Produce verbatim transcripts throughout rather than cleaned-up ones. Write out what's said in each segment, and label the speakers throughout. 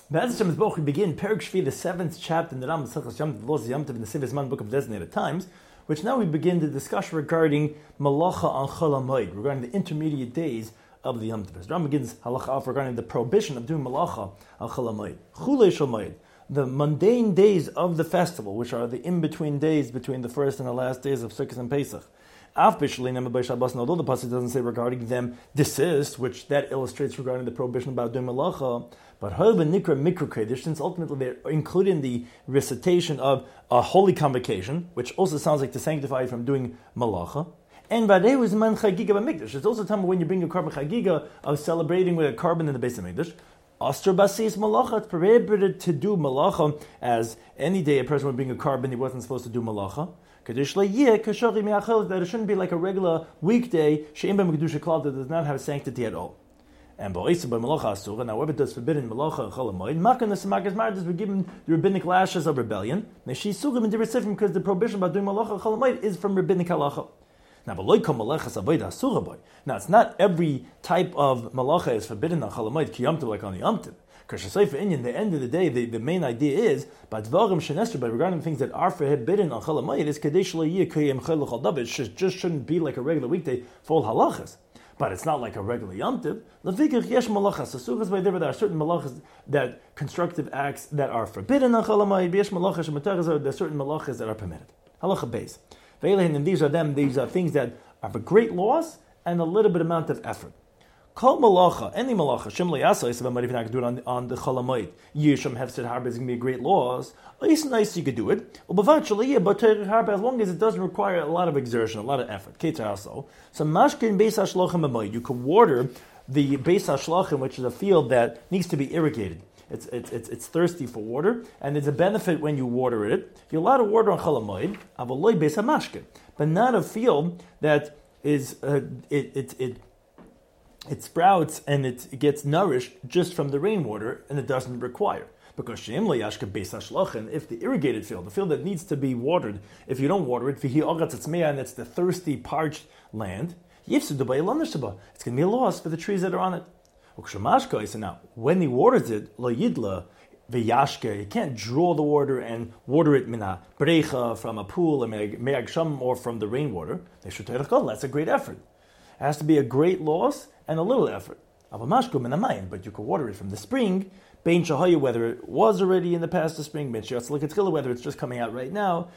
Speaker 1: Be'ez Hashem Yisborach, we begin Perek Shvi, the seventh chapter in the Ram Maseches Yom Tov, the laws of Yom Tov in the Sivis Man book of designated times, which now we begin the discussion regarding Malacha on Chol HaMoed, regarding the intermediate days of the Yom Tov. The Ram begins Halacha Alf regarding the prohibition of doing Malacha on Chol HaMoed. Chulei Shel Moed, the mundane days of the festival, which are the in-between days between the first and the last days of Sukkot and Pesach. Although the passage doesn't say regarding them desist, which that illustrates regarding the prohibition about doing malacha, but nikra mikra kodesh, since ultimately they're included in the recitation of a holy convocation, which also sounds like to sanctify you from doing malacha. And vadeu is man chagiga b'mikdash. It's also time when you bring a carbon chagiga of celebrating with a carbon in the base of mikdash. Astra basis malacha, it's prohibited to do malacha as any day a person would bring a carbon, he wasn't supposed to do malacha. That it shouldn't be like a regular weekday that does not have sanctity at all. And however it does forbidden malacha and chol hamoed, we're given the rabbinic lashes of rebellion. Because the prohibition about doing malacha and chol hamoed is from rabbinic halacha. Now it's not every type of malacha is forbidden on chol hamoed, ki yom tov, like on the yom tov. Because at the end of the day, the, the main idea is, but regarding things that are forbidden on Chol HaMoed, is it just shouldn't be like a regular weekday for all halachas. But it's not like a regular Yom Tov. There are certain malachas, that constructive acts that are forbidden on Chol HaMoed. There are certain malachas that are permitted. Halacha beis. And these are them, these are things that are for great loss and a little bit amount of effort. Kol malacha, any malacha, shem le'asa, if I'm not do it on, on the Chol HaMoed, yisham hefsed harba is going to be a great loss. It's nice you could do it. But as long as it doesn't require a lot of exertion, a lot of effort. So mashkin beis hashlachim b'moed, you could water the beis hashlachim, which is a field that needs to be irrigated. It's, it's it's it's thirsty for water, and there's a benefit when you water it. You're allowed to water on Chol HaMoed, avaloi beis hamashkin, but not a field that is uh, it it it. It sprouts and it gets nourished just from the rainwater, and it doesn't require. Because if the irrigated field, the field that needs to be watered, if you don't water it, and it's the thirsty, parched land, it's going to be a loss for the trees that are on it. Now, when he waters it, you can't draw the water and water it mina brecha from a pool or from the rainwater. That's a great effort. It has to be a great loss and a little effort. But you can water it from the spring, whether it was already in the past the spring, whether it's just coming out right now.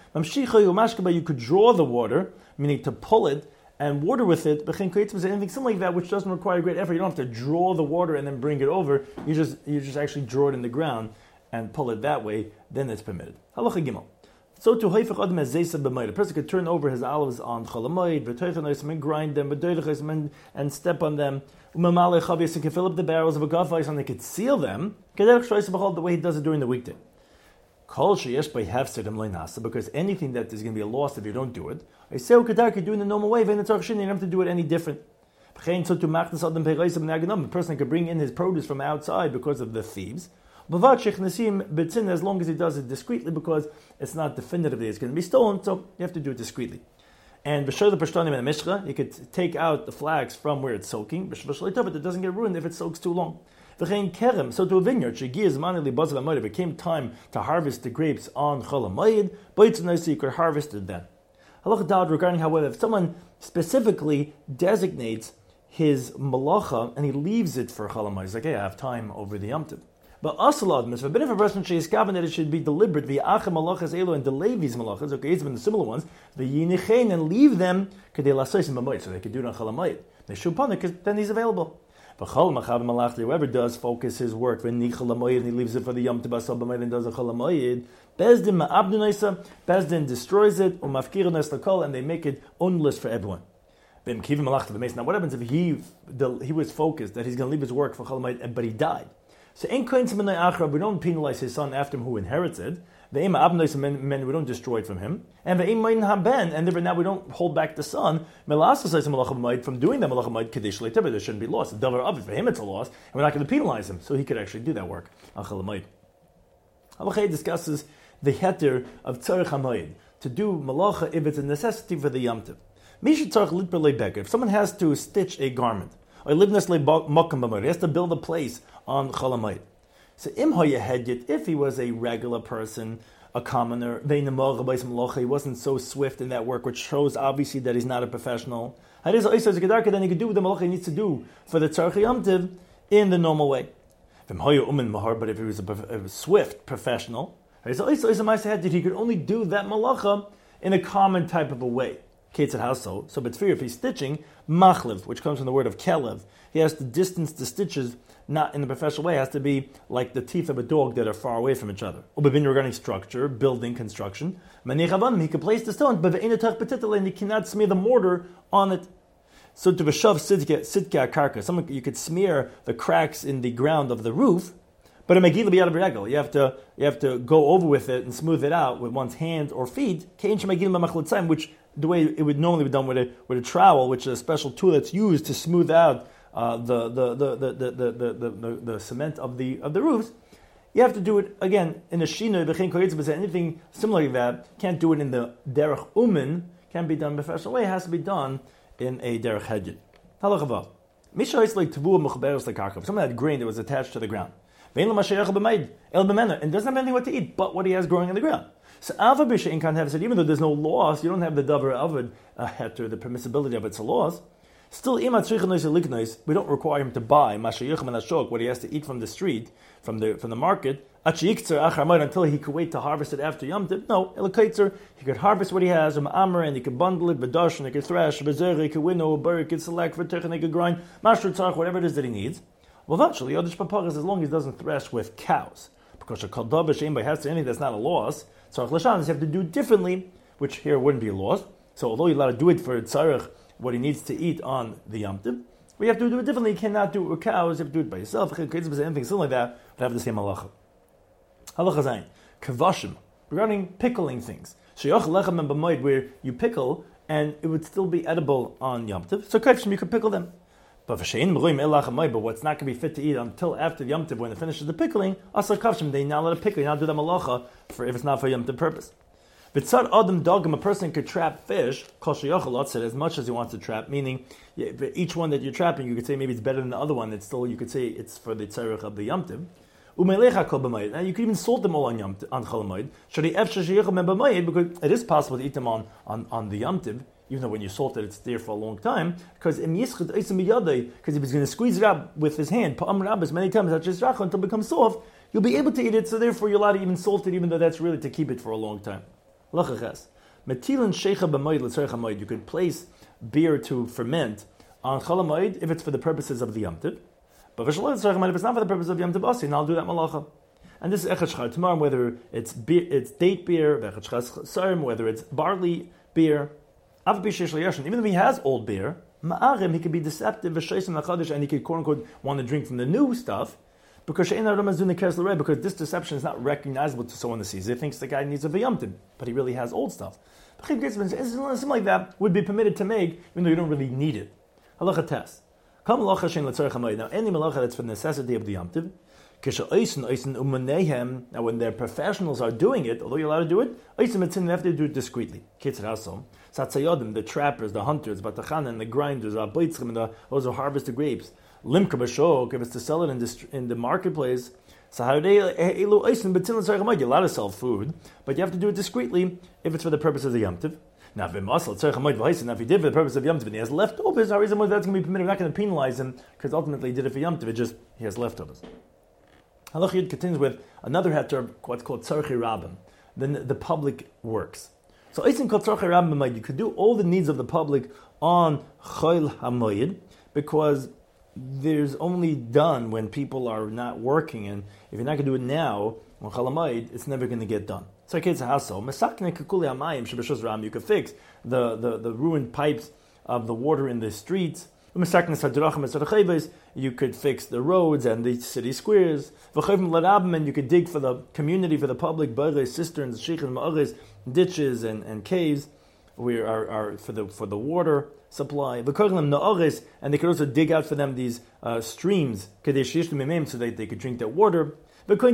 Speaker 1: You could draw the water, meaning to pull it and water with it, anything similar like that, which doesn't require great effort. You don't have to draw the water and then bring it over. You just you just actually draw it in the ground and pull it that way, then it's permitted. Halacha Gimel. So to Hoifach Adam as Zesa b'mayit, a person could turn over his olives on Chol HaMoed, v'toichanos, and grind them, and and step on them. Umamalei chavius, and can fill up the barrels of a gafais, and they could seal them. The way he does it during the weekday. Kol sheyesh by hefsedim loynasa, because anything that is going to be a loss if you don't do it. I say ukadar could do it in the normal way. Then it's you don't have to do it any different. So to machnas adam peirais b'naganom, the person could bring in his produce from outside because of the thieves. As long as he does it discreetly, because it's not definitively it's going to be stolen, so you have to do it discreetly. And b'shor the pashtanim in the mishcha, you could take out the flax from where it's soaking, but it doesn't get ruined if it soaks too long. So to a vineyard, if it came time to harvest the grapes on Chol HaMoed, you could harvest it then. Halacha Dad regarding, however, if someone specifically designates his malacha and he leaves it for Chol HaMoed, he's like, hey, I have time over the Yom Tov. But asalad mitzvah, but if a person is gathered that it should be deliberate, the achem malachas elo, and delay these malachas, okay, it's been the similar ones, the yinichein, and leave them kadei lasois b'moed, so they could do it on Chol HaMoed. They should punish because then he's available. But chol machav malachli, whoever does focus his work when nichol hamoed and he leaves it for the yom tibasal b'moed and does a Chol HaMoed, bezdin ma'abdunaisa, bezdin destroys it, umafkirunas lakol, and they make it ownless for everyone. Now, what happens if he the, he was focused that he's going to leave his work for Chol HaMoed, but he died? So we don't penalize his son after him who inherits it. We don't destroy it from him. And and now we don't hold back the son from doing that malach. There shouldn't be loss. For him it's a loss, and we're not going to penalize him, so he could actually do that work. Halacha discusses the heter of tzarech hamoed, to do malacha if it's a necessity for the Yom Tov. If someone has to stitch a garment, or he has to build a place on Chol HaMoed. So im hayehedit, if he was a regular person, a commoner, he wasn't so swift in that work, which shows obviously that he's not a professional. Then he could do what the malacha needs to do for the tzarech Yom Tov in the normal way. But if he was a, a swift professional, he could only do that malacha in a common type of a way. How so? So, but if he's stitching, machlev, which comes from the word of kelev, he has to distance the stitches, not in the professional way. It has to be like the teeth of a dog that are far away from each other. Regarding structure, building, construction, he can place the stone, but and he cannot smear the mortar on it. So to v'shav sitka karka, some you could smear the cracks in the ground of the roof, but a megillah be out of regal. You have to you have to go over with it and smooth it out with one's hands or feet. Which the way it would normally be done with a with a trowel, which is a special tool that's used to smooth out uh, the, the, the, the, the, the, the, the, the cement of the of the roofs. You have to do it again in a shina, anything similar to that. Can't do it in the derech umen. Can't be done in a professional way. It has to be done in a derech hedjid. Halachavav. Misha is like tavua mechaberes lekarkav. Someone had grain that was attached to the ground. And doesn't have anything what to eat but what he has growing in the ground. So Alva Bisha can't have said, even though there's no loss, you don't have the davar avad heter, the permissibility of it's a loss. Still, we don't require him to buy what he has to eat from the street, from the from the market, until he could wait to harvest it after Yom Tov. No, he could harvest what he has, and he could bundle it, and he could thrash, he could winnow, he could select, he could grind, whatever it is that he needs. Well, eventually, Yodish Papagas, as long as he doesn't thrash with cows, because a kaldabish aim by has to anything that's not a loss. So Lashanas you have to do differently, which here wouldn't be a loss. So although you're allowed to do it for tzarech, what he needs to eat on the Yom Tov, we have to do it differently. You cannot do it with cows. You have to do it by yourself. Anything similar like that would have the same halacha. Halacha zayin kavashim regarding pickling things. Sheyach lechem and b'moed where you pickle and it would still be edible on Yom Tov. So kavashim you could pickle them. But but what's not going to be fit to eat until after Yom Tov when it finishes the pickling, asar kavshim, they now let it pickle, you now do the malacha for if it's not for Yom Tov purpose. But tzad adam dogim, a person could trap fish, kol sheyachal as much as he wants to trap, meaning yeah, each one that you're trapping, you could say maybe it's better than the other one, it's still, you could say it's for the tzarech of the Yom Tov. Umelecha kol b'mayid, and you could even salt them all on Yom Tov, on Chol Hamoed, shari efshar sheyachal men b'mayid, because it is possible to eat them on, on, on the Yom Tov, even though when you salt it, it's there for a long time, because because if he's going to squeeze it out with his hand, as many times until it becomes soft, you'll be able to eat it, so therefore you're allowed to even salt it, even though that's really to keep it for a long time. You could place beer to ferment on Chol Hamoed if it's for the purposes of the Yom Tov, but if it's not for the purpose of Yom Tov Asi, and I'll do that malacha. And this is Echad Shchar tomorrow, whether it's beer, it's date beer, whether it's barley beer, even if he has old beer, he could be deceptive and he could quote unquote want to drink from the new stuff because because this deception is not recognizable to someone that sees it. He thinks the guy needs a Yom Tov, but he really has old stuff. Something like that would be permitted to make, even though you don't really need it. Halacha test. Now, any malacha that's for the necessity of the Yom Tov, now when their professionals are doing it, although you're allowed to do it, they have to do it discreetly. The trappers, the hunters, and the grinders, and the, those who harvest the grapes. Limka if it's to sell it in, this, in the marketplace, you're allowed to sell food, but you have to do it discreetly if it's for the purpose of the Yom Tov. Now, if he did for the purpose of Yom Tov and he has leftovers, that's going to be permitted. We're not going to penalize him because ultimately he did it for Yom Tov. It just he has leftovers. Halach Yud continues with another heter, what's called tzarchi rabim, then the public works. So Eisim called tzarchi rabim, you could do all the needs of the public on Chol Hamoed because there's only done when people are not working, and if you're not going to do it now on Chol Hamoed, it's never going to get done. So it's a hassle. You could fix the, the, the ruined pipes of the water in the streets. You could fix the roads and the city squares. And you could dig for the community, for the public, cisterns, ditches and, and caves where are, are for the for the water supply. And they could also dig out for them these uh, streams so that they could drink their water. They could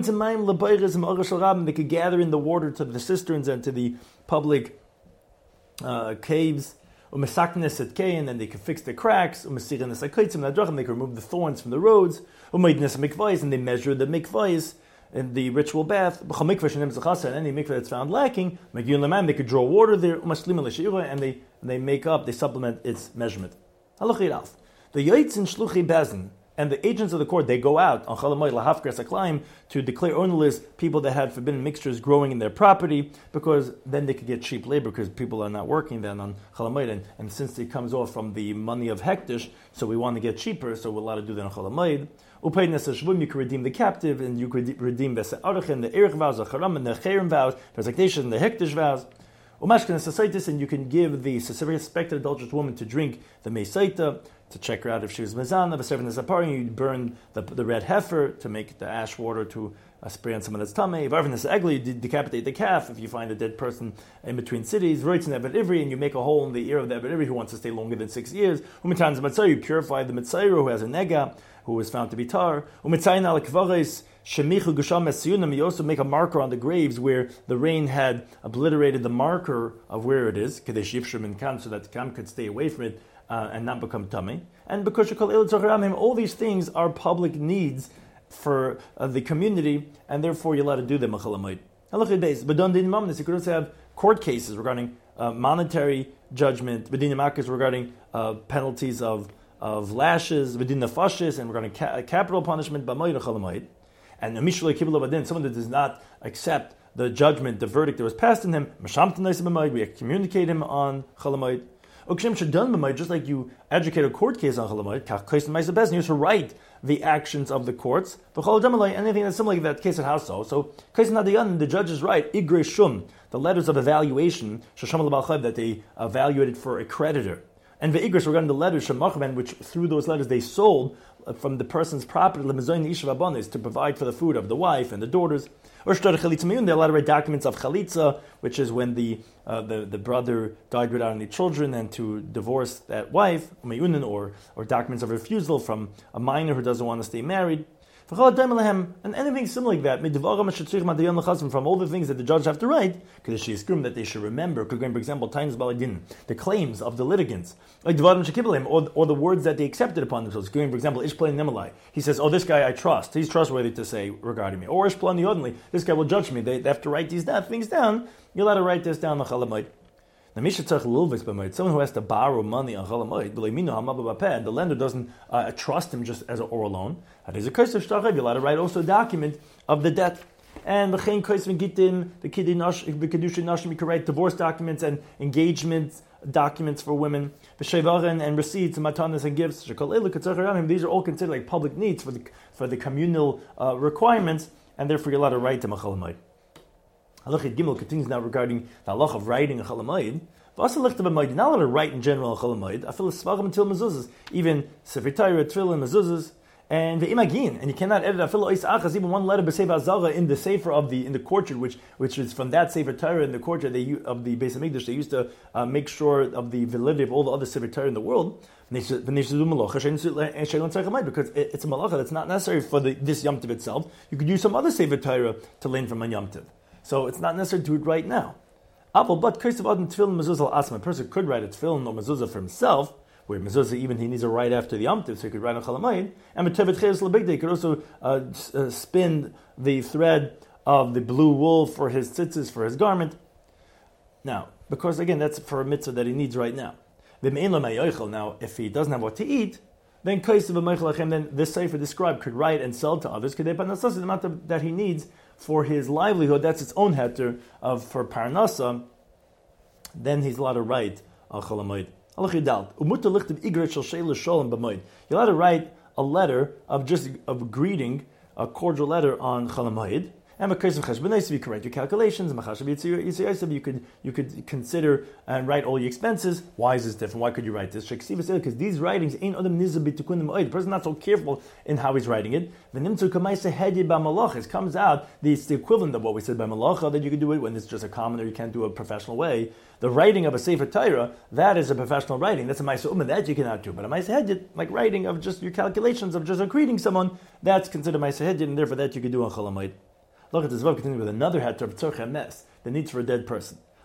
Speaker 1: gather in the water to the cisterns and to the public uh, caves. Umesaknes et and then they can fix the cracks. Umesirenes akaitzim nadrachim, they can remove the thorns from the roads. Umeidnes mikvais, and they measure the mikvais in the ritual bath. And any mikvah that's found lacking, they could draw water there. And they and they make up, they supplement its measurement. The yoitzin shluchi bezin, and the agents of the court, they go out on Chol Hamoed lahafkes haklayim to declare ownerless people that had forbidden mixtures growing in their property, because then they could get cheap labor because people are not working then on Chol Hamoed, and, and since it comes off from the money of hektish, so we want to get cheaper, so we're allowed to do that on Chol Hamoed. Upay Nesa Shvum, you can redeem the captive, and you could redeem the Se'arachin, the Erech vows, the Charam, and the Cherem vows, the Zakdesh, and the Hektish vows. Umashkin Sasaitis, and you can give the suspected adulterous woman to drink the Mesaita, to check her out if she was Mezana, the servant is a party, you burn the, the red heifer to make the ash water to uh, spray on someone that's tummy. If Arvin is ugly, you decapitate the calf. If you find a dead person in between cities, writes in Ebed Ivri, and you make a hole in the ear of the Ebed Ivri who wants to stay longer than six years. Umitan's Matzah, you purify the Mitzayro who has a nega, who was found to be tar. Umitzayin al kvares shemichu gusham esiyunam. You also make a marker on the graves where the rain had obliterated the marker of where it is, kadesh yivshim and kam, so that the kam could stay away from it uh, and not become tummy. And because you call all these things are public needs for uh, the community, and therefore you're allowed to do them. Halachid beis, but don't you could also have court cases regarding uh, monetary judgment, b'din makas regarding uh, penalties of of lashes, within the fashes, and regarding ca- capital punishment, and Mishlei Kibbul Abadin, someone that does not accept the judgment, the verdict that was passed in him, we communicate him on Chol Hamoed. Just like you educate a court case on Chol Hamoed, you have to write the actions of the courts. Anything that's similar to that case at house, so so the judges write Igrei Shum, the letters of evaluation, that they evaluated for a creditor. And the Igris regarding the letters Shemachben, which through those letters they sold from the person's property to provide for the food of the wife and the daughters. Or they're allowed to write documents of chalitza, which is when the uh, the, the brother died without any children, and to divorce that wife, or or documents of refusal from a minor who doesn't want to stay married. And anything similar like that, from all the things that the judge have to write, because she is that they should remember, for example, times baladin, the claims of the litigants, or, or the words that they accepted upon themselves. For example, Ishplan Nemalai, he says, oh, this guy I trust, he's trustworthy to say regarding me. Or Ishplan Yodnli, this guy will judge me. They, they have to write these things down. You're allowed to write this down on Chol Hamoed. Someone who has to borrow money on Chol Hamoed, and the lender doesn't uh, trust him just as an oral loan. You're allowed to write also a document of the debt. And the kedushin nashim, you can write divorce documents and engagement documents for women, and receipts and matanas and gifts. These are all considered like public needs for the for the communal uh, requirements, and therefore you're allowed to write them on Chol Hamoed. Halachid Gimel continues now regarding the halach of writing a Chol Hamoed. Not allowed to write in general a Chol Hamoed. I feel svarim until mezuzahs, even Sefer Torah, tefillin, mezuzahs, and the imagin, and you cannot edit a filo is achas, even one letter b'sefer azara in the sefer of the in the courtyard, which which is from that Sefer Torah in the courtyard they of the Beis Hamikdash. They used to uh, make sure of the validity of all the other Sefer Torah in the world. Because it's a malacha that's not necessary for the, this Yom Tov itself. You could use some other Sefer Torah to learn from a Yom Tov. So it's not necessary to do it right now. Apple, but a person could write a tefillin or mezuzah for himself, where mezuzah even he needs to write after the Yom Tov, so he could write on Chol Hamoed. And he could also uh, uh, spin the thread of the blue wool for his tzitzis, for his garment. Now, because again, that's for a mitzvah that he needs right now. Now, if he doesn't have what to eat, then then this sefer, this scribe, could write and sell to others the amount that he needs for his livelihood. That's its own heter of for parnasa. Then he's allowed to write on Chol Hamoed. You're allowed to write a letter of just of greeting, a cordial letter on Chol Hamoed. And because of cheshbonos, you can write your calculations. You could you could consider and write all your expenses. Why is this different? Why could you write this? Because these writings ain't adam nizabit tikun. The person's not so careful in how he's writing it. It comes out it's the equivalent of what we said by malacha, that you can do it when it's just a common, or you can't do it a professional way. The writing of a Sefer Torah, that is a professional writing. That's a Ma'aseh Ummah, that you cannot do. But a Ma'aseh Hedjit, like writing of just your calculations of just greeting someone, that's considered Ma'aseh Hedjit, and therefore that you can do on Chol Hamoed. Look at this Vav, continue with another heter of tzorchei mes, the needs for a dead person.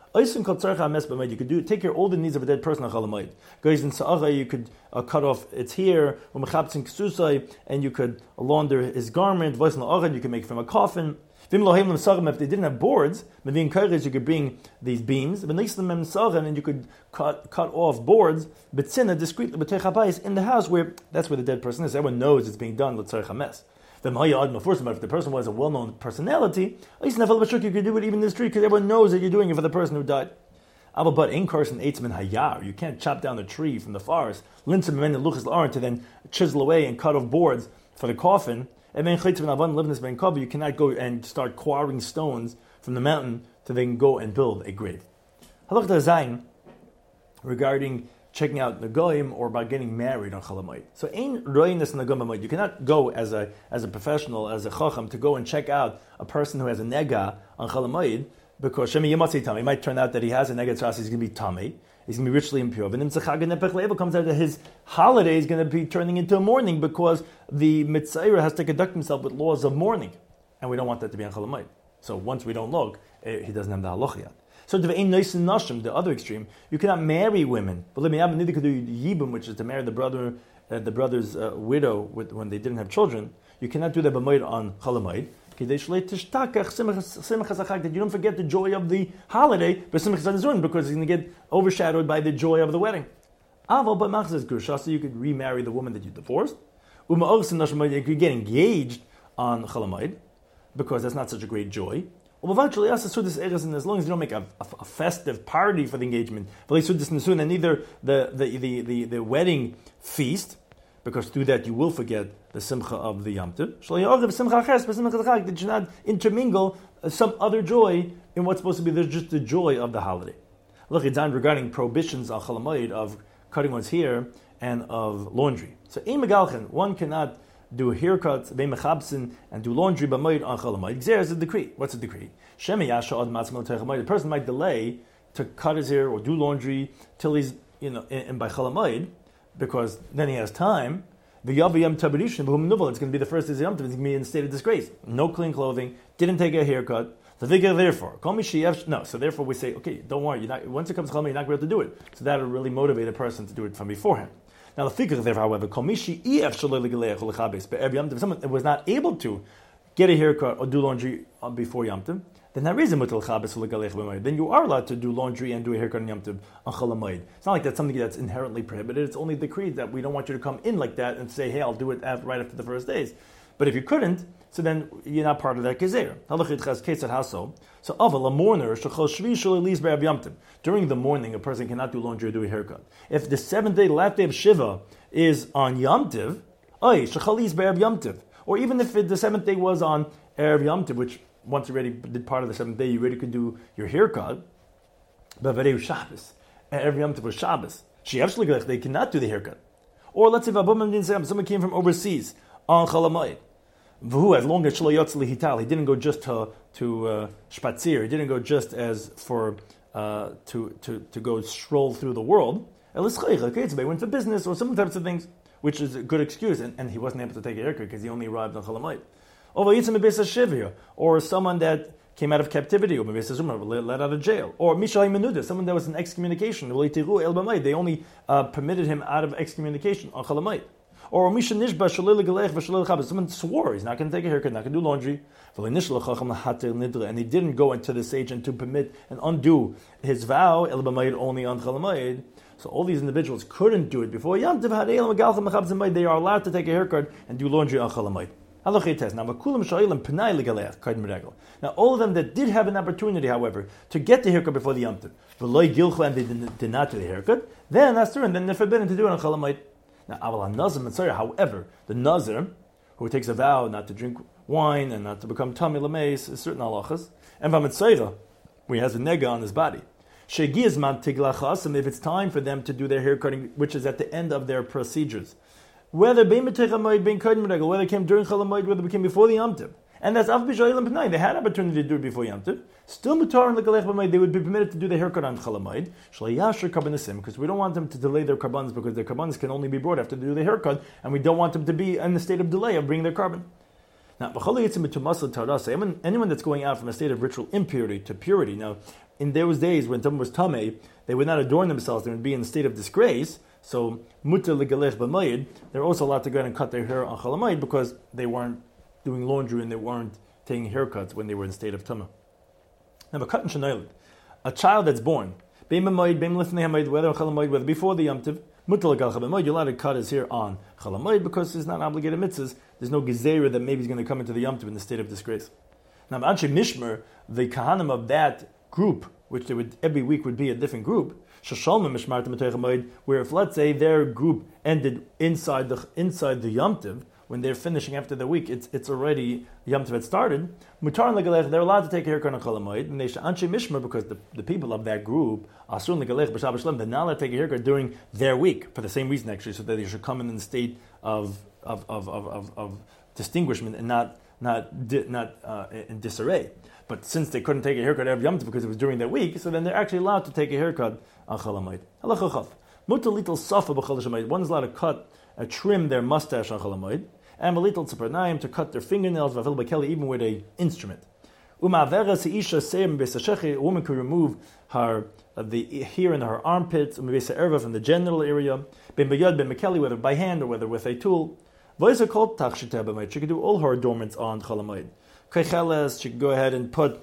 Speaker 1: You could do take care of all the needs of a dead person on Chalamayid. Guys in Sa'acha, you could uh, cut off its hair, and you could launder his garment. You could make from a coffin. If they didn't have boards, you could bring these beams, and you could cut cut off boards, but discreetly in the house where that's where the dead person is. Everyone knows it's being done. Let's mess. If the person was a well-known personality, you could do it even in the street because everyone knows that you're doing it for the person who died. But in Carson Eitzman Hayar, you can't chop down a tree from the forest, to then chisel away and cut off boards for the coffin. You cannot go and start quarrying stones from the mountain to then go and build a grave. Halakha Zayin, regarding checking out Nagoyim or by getting married on Chalamayid. So ein roinis Nagoyim. You cannot go as a as a professional, as a chacham, to go and check out a person who has a nega on Chalamayid, because Shemi Yamatzei Tamei, it might turn out that he has a nega tzras, he's going to be Tamei, he's going to be richly impure. But in Tzachag Nepech Le'eva comes out that his holiday is going to be turning into a mourning because the Mitzayra has to conduct himself with laws of mourning. And we don't want that to be on Chalamayid. So once we don't look, he doesn't have the halacha yet. So the other extreme, you cannot marry women. But let me have neither could do yibum, which is to marry the brother, uh, the brother's uh, widow with, when they didn't have children. You cannot do that b'moed on Chalamayid. That you don't forget the joy of the holiday, because it's going to get overshadowed by the joy of the wedding. So you could remarry the woman that you divorced. You could get engaged on Chalamayid, because that's not such a great joy. And as long as you don't make a, a, a festive party for the engagement, and neither the, the, the, the, the wedding feast, because through that you will forget the simcha of the Yom Tov. That you not intermingle some other joy in what's supposed to be just the joy of the holiday. Look, it's on regarding prohibitions on Chalamayid of cutting one's hair and of laundry. So, one cannot do a haircut, and do laundry b'moed on Chalamayid. Gzer is a decree. What's a decree? The person might delay to cut his hair or do laundry till he's, you know, in, in by Chalamayid, because then he has time. The Yavayam Tabarishin, it's going to be the first day of Yom Tov, it's going to be in a state of disgrace. No clean clothing, didn't take a haircut. So therefore, no. So therefore, we say, okay, don't worry. You're not, once it comes to Chalamayid, you're not going to be able to do it. So that will really motivate a person to do it from beforehand. Now the figure there, however, if someone was not able to get a haircut or do laundry before Yom Tov, then that reason then you are allowed to do laundry and do a haircut on Yom Tov on Chalamayid. It's not like that's something that's inherently prohibited. It's only decreed that we don't want you to come in like that and say, hey, I'll do it after, right after the first days. But if you couldn't, so then you're not part of that gezer. So aval, a mourner, during the morning, a person cannot do laundry or do a haircut. If the seventh day, the last day of Shiva, is on Yom Tov, or even if it, the seventh day was on Erev Yom Tov, which once you already did part of the seventh day, you already could do your haircut, but Erev Shabbos, Erev Yom Tov was Shabbos, they cannot do the haircut. Or let's say someone came from overseas on Chalamayid, V'hu, as long as Shlo Yotz Lihital, he didn't go just to to uh, Spatzir, he didn't go just as for uh, to, to to go stroll through the world. Okay, he went for business or some types of things, which is a good excuse, and, and he wasn't able to take a haircut because he only arrived on Chalamayid. Or someone that came out of captivity, or let out of jail, or Mishai Menuda, someone that was in excommunication. They only uh, permitted him out of excommunication on Chalamayid. Or someone swore he's not going to take a haircut, not going to do laundry, and he didn't go into the sage and to permit and undo his vow only on Chalamayid. So all these individuals couldn't do it before Yom Tov. They are allowed to take a haircut and do laundry on Chalamayid. Now all of them that did have an opportunity, however, to get the haircut before the Yom Tov, and they did not do the haircut, then that's true, and then they're forbidden to do it on Chalamayid. Now, however, the Nazir, who takes a vow not to drink wine and not to become Tami Lameis, is certain halachas, and Vamitzayra, where he has a nega on his body. If it's time for them to do their hair cutting, which is at the end of their procedures, whether whether it came during Chalamayid, whether it came before the Yom Tov, and that's Av B'Shoyim P'nai, they had opportunity to do it before Yom Tov, still Mutar and L'Galech B'Mayid, they would be permitted to do the haircut on Chalamayid, Shlayashar Karbanesim, because we don't want them to delay their carbons, because their carbons can only be brought after they do the haircut, and we don't want them to be in the state of delay of bringing their carbon. Now, anyone that's going out from a state of ritual impurity to purity, now, in those days when someone was tamei, they would not adorn themselves, they would be in a state of disgrace. So mutar legalech b'mayid, they're also allowed to go ahead and cut their hair on Chol Hamoed because they weren't doing laundry and they weren't taking haircuts when they were in a state of tumah. Now, a cut in Shanailid, a child that's born, whether whether before the Yom Tov, you're allowed to cut his hair on Chol Hamoed because he's not obligated mitzvahs. There's no gezerah that maybe he's going to come into the Yom Tov in the state of disgrace. Now, Anshe Mishmer, the kahanim of that group, which they would every week would be a different group, where if let's say their group ended inside the inside the Yom Tov, when they're finishing after the week, it's it's already Yom Tov had started. Mutar legalech, they're allowed to take a haircut on Chol Hamoed, and they should Anshe Mishmer because the, the people of that group asun legalech b'Shabbat Shalom, they're not allowed to take a haircut during their week for the same reason actually, so that they should come in the state of of of of, of, of distinguishment and not not di, not uh, in disarray. But since they couldn't take a haircut every Yom Tov because it was during their week, so then they're actually allowed to take a haircut on Chol Hamoed. Halacha Chaf. Mutar little safa b'Chol Hamoed. One is allowed to cut, uh, trim their mustache on Chol Hamoed. And a little tzipernayim to cut their fingernails, v'afil b'keli, even with an instrument. Uma'avera seisha seim b'sashechi, a woman could remove her uh, the hair in her armpits, um'vesa erva from the genital area, ben b'yad ben b'keli, whether by hand or whether with a tool. V'yisa called tachshiteh b'mayit. She could do all her adornments on Chol Hamoed. Keicheles, she could go ahead and put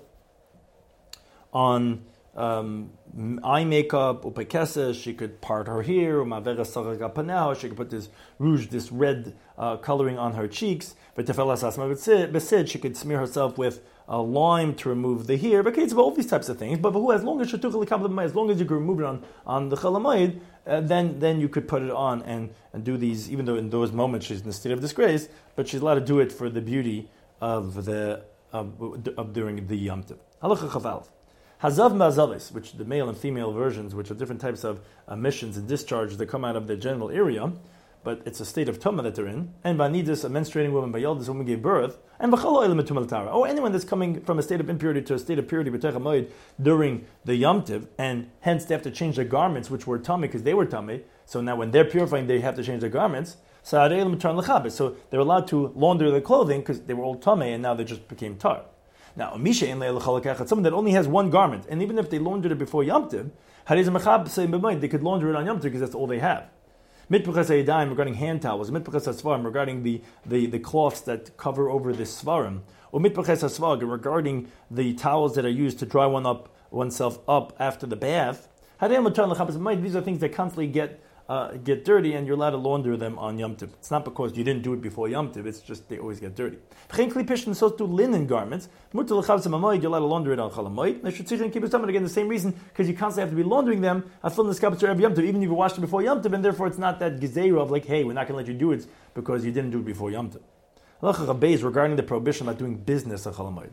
Speaker 1: on um, eye makeup, upekeses, she could part her hair, umavera sarag panao, she could put this rouge, this red uh, coloring on her cheeks, v'tefelas asma besid, she could smear herself with uh, lime to remove the hair, but it's about all these types of things, but who, as long as as long as you can remove it on, on the Chol Hamoed, uh, then then you could put it on and, and do these, even though in those moments she's in a state of disgrace, but she's allowed to do it for the beauty of the of, of during the Yom Tov. Halacha Chaf. Hazav ma'azavis, which the male and female versions, which are different types of emissions and discharges that come out of their genital area, but it's a state of tumah that they're in. And vanidus, a menstruating woman, bayal, this woman gave birth, and v'chalo elam etum tara. Oh, anyone that's coming from a state of impurity to a state of purity b'tech hamoed during the Yom Tov, and hence they have to change their garments, which were tummy because they were tummy. So now when they're purifying, they have to change their garments. So they're allowed to launder their clothing because they were all tummy and now they just became tar. Now, someone that only has one garment, and even if they laundered it before Yom Tov, they could launder it on Yom Tov because that's all they have. Regarding hand towels, regarding the, the, the cloths that cover over the svarim, or regarding the towels that are used to dry one up oneself up after the bath. These are things that constantly get Uh, get dirty, and you're allowed to launder them on Yom Tov. It's not because you didn't do it before Yom Tov, it's just they always get dirty. So to linen garments, you're allowed to launder it on Chol Hamoed. They should keep it again the same reason, because you constantly have to be laundering them every Yom Tov, even if you washed it before Yom Tov, and therefore it's not that gezerah of like, hey, we're not going to let you do it because you didn't do it before Yom Tov. Regarding the prohibition about doing business on Chol Hamoed.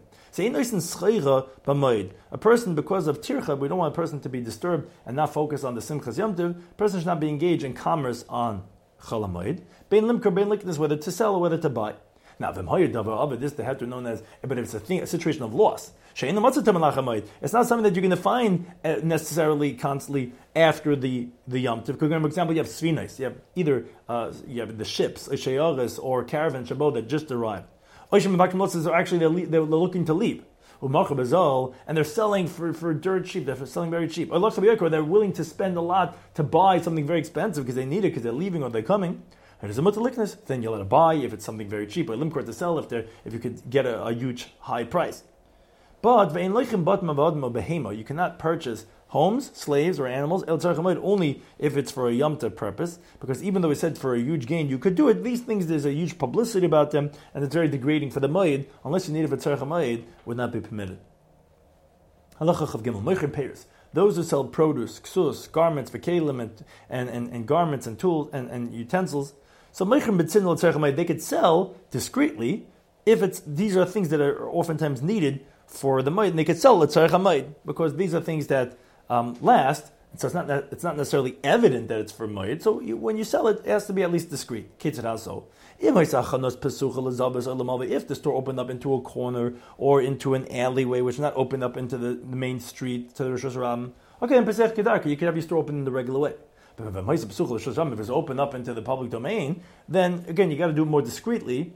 Speaker 1: A person, because of tircha, we don't want a person to be disturbed and not focus on the Simchas Yom Tov. A person should not be engaged in commerce on Chol Hamoed. Bein limker, bein likness, whether to sell or whether to buy. Now, this they have to known as, but if it's a thing, a situation of loss. It's not something that you're going to find necessarily constantly after the, the Yom Tov. For example, you have svinos, you have either uh, you have the ships, or caravan shabbat that just arrived. Or actually they're, they're looking to leave. And they're selling for, for dirt cheap, they're selling very cheap. Or they're willing to spend a lot to buy something very expensive because they need it, because they're leaving or they're coming. Then you'll let it buy if it's something very cheap, or limkor to sell if they if you could get a, a huge high price. But you cannot purchase homes, slaves, or animals only if it's for a Yom Tov purpose, because even though we said for a huge gain you could do it, these things there's a huge publicity about them and it's very degrading for the Moed. Unless you need it for tzarech hamoed, would not be permitted. Halacha Chav Gimel, Moicher Peiros. Those who sell produce, ksus, garments, v'kelim, and, and, and, and garments and tools and, and utensils. So Moicher B'tzin l'tzarech hamoed, they could sell discreetly if it's these are things that are oftentimes needed for the Moed, and they could sell l'tzarech hamoed because these are things that um, last. So it's not that, it's not necessarily evident that it's for Moed. So you, when you sell it, it has to be at least discreet. Kitzur also. If the store opened up into a corner or into an alleyway, which is not opened up into the, the main street to the Rosh Hashanah, okay, in Pesach Kedarka, you can have your store open in the regular way. But if it's open up into the public domain, then again, you got to do it more discreetly.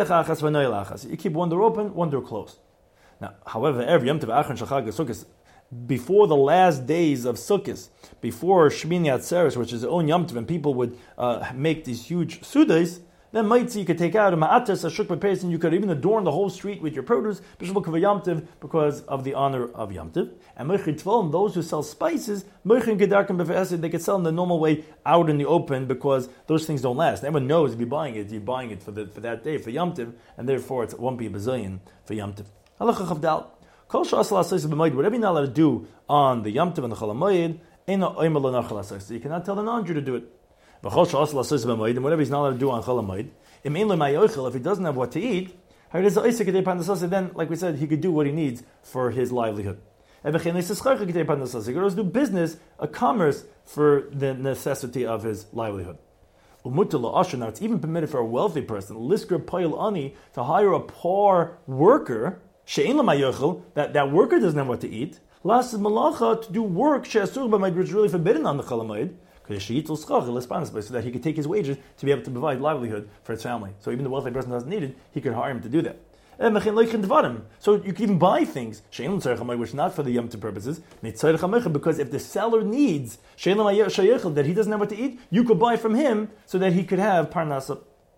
Speaker 1: You keep one door open, one door closed. Now, however, every Yom Tov Achron Shachag Sukkos, before the last days of Sukkot, before Shmini Atzeres, which is the own Yom Tov, and people would uh, make these huge sudas, then Maitzi you could take out a Ma'atas, a Shuk B'Peis, and you could even adorn the whole street with your produce, B'Shavuk of Yom Tov, because of the honor of Yom Tov. And Meichid Tvolim, those who sell spices, Meichin Gedarkim B'Ve'esid, they could sell in the normal way out in the open, because those things don't last. Everyone knows if you're buying it, you're buying it for the, for that day, for Yom Tov, and therefore it won't be a bazillion for Yom Tov. Halacha Chavdal. Whatever you're not allowed to do on the Yom Tov and the Chol HaMoed, so you cannot tell the non-Jew to do it. And whatever he's not allowed to do on Chol HaMoed, if he doesn't have what to eat, then, like we said, he could do what he needs for his livelihood. He could also do business, a commerce for the necessity of his livelihood. Now, it's even permitted for a wealthy person, to hire a poor worker, that, that worker doesn't have what to eat, to do work which is really forbidden on the Chol HaMoed, so that he could take his wages to be able to provide livelihood for his family. So even the wealthy person doesn't need it, he could hire him to do that. So you can even buy things which are not for the Yom Tov purposes, because if the seller needs that he doesn't have what to eat, you could buy from him so that he could have parnasa.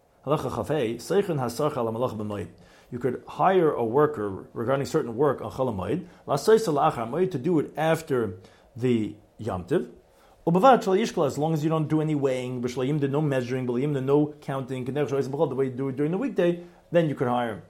Speaker 1: You could hire a worker regarding certain work on Chol HaMoed to do it after the Yom Tov. As long as you don't do any weighing, no measuring, no counting, the way you do it during the weekday, then you could hire him.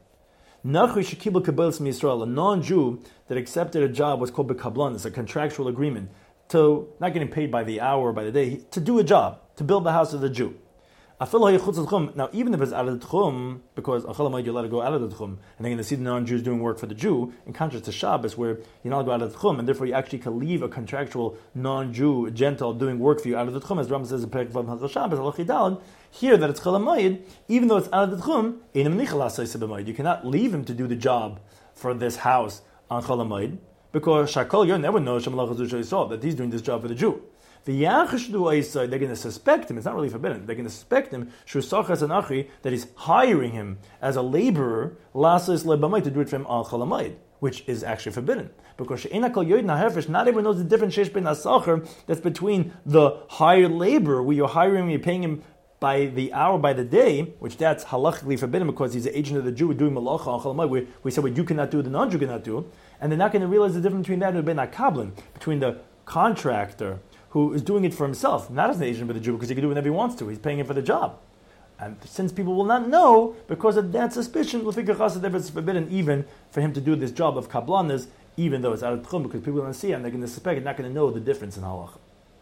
Speaker 1: A non-Jew that accepted a job was called bekablan. It's a contractual agreement to not getting paid by the hour or by the day, to do a job, to build the house of the Jew. Now, even if it's out of the tchum, because on Chol HaMoed you're allowed to go out of the tchum, and they're going to see the non-Jews doing work for the Jew, in contrast to Shabbos, where you're not allowed to go out of the tchum, and therefore you actually can leave a contractual non-Jew, a Gentile, doing work for you out of the tchum, as Rambam says in Perek Vav Halachos Shabbos, Halachidal. Here, that it's Chol HaMoed, even though it's out of the tchum, you cannot leave him to do the job for this house on Chol HaMoed, because Shakol, you never know that he's doing this job for the Jew. The Yachish do Aisai, they're going to suspect him, it's not really forbidden, they're going to suspect him, that he's hiring him as a laborer, to do it for him on Chol HaMoed, which is actually forbidden. Because not everyone knows the difference that's between the hired labor, where you're hiring him, you're paying him by the hour, by the day, which that's halachically forbidden because he's an agent of the Jew doing malacha on Chol HaMoed, where we say what you cannot do, the non-Jew cannot do, and they're not going to realize the difference between that and ben akablin, between the contractor who is doing it for himself, not as an agent of the Jew, because he can do whatever he wants to. He's paying him for the job. And since people will not know, because of that suspicion, it's forbidden even for him to do this job of kablanas, even though it's out of tchum, because people are going to see it and they're going to suspect, they're not going to know the difference in halacha.